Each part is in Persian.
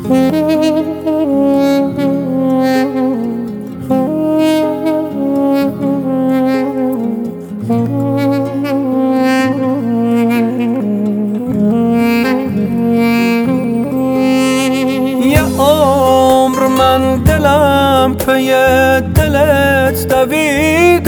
من دلم پی دلت دوید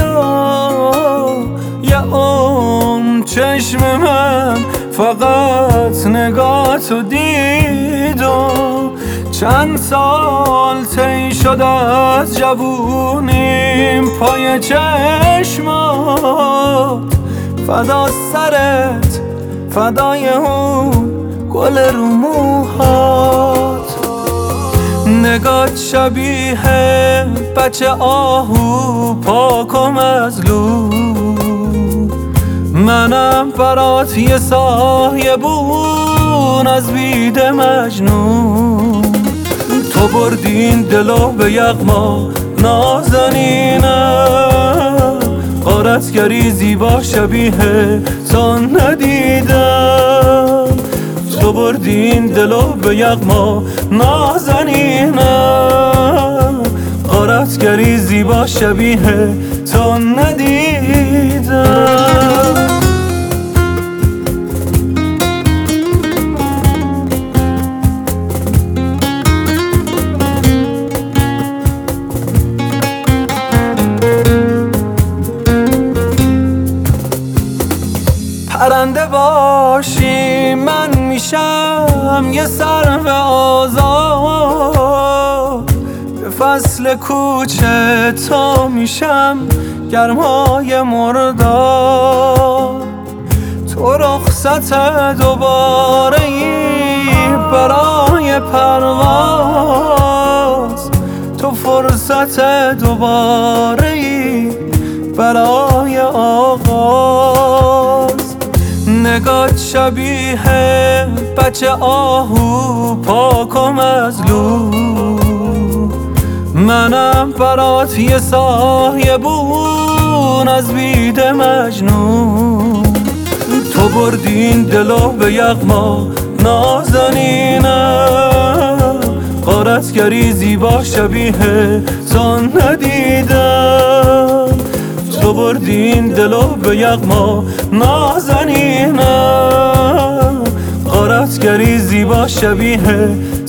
یه چشم من فقط نگاهتو دید چند سال طی شد از جوونیم پای چشمات فدا سرت فدای اون گل رو موهات نگات شبیه بچه آهو پاک و مظلوم منم برات یه سایبون از بید مجنون تو بردین دلو به یغما نازنینم غارتگری زیبا شبیه تو ندیدم تو بردین دلو به یغما نازنینم غارتگری زیبا شبیه تو ندیدم پرنده باشی من میشم یه سرو آزاد به فصل کوچه تو میشم گرمای مرداد تو رخصت دوباره ای برای پرواز تو فرصت دوباره ای برای آغاز نگات شبیه بچه آهو پاک و مظلوم منم برات یه سایبون از بید مجنون تو بردین دلو به یغما نازنینم غارتگری زیبا شبیه تو ندیدم تو بردین دلو به یغما نازنینم غارتگری زیبا شبیه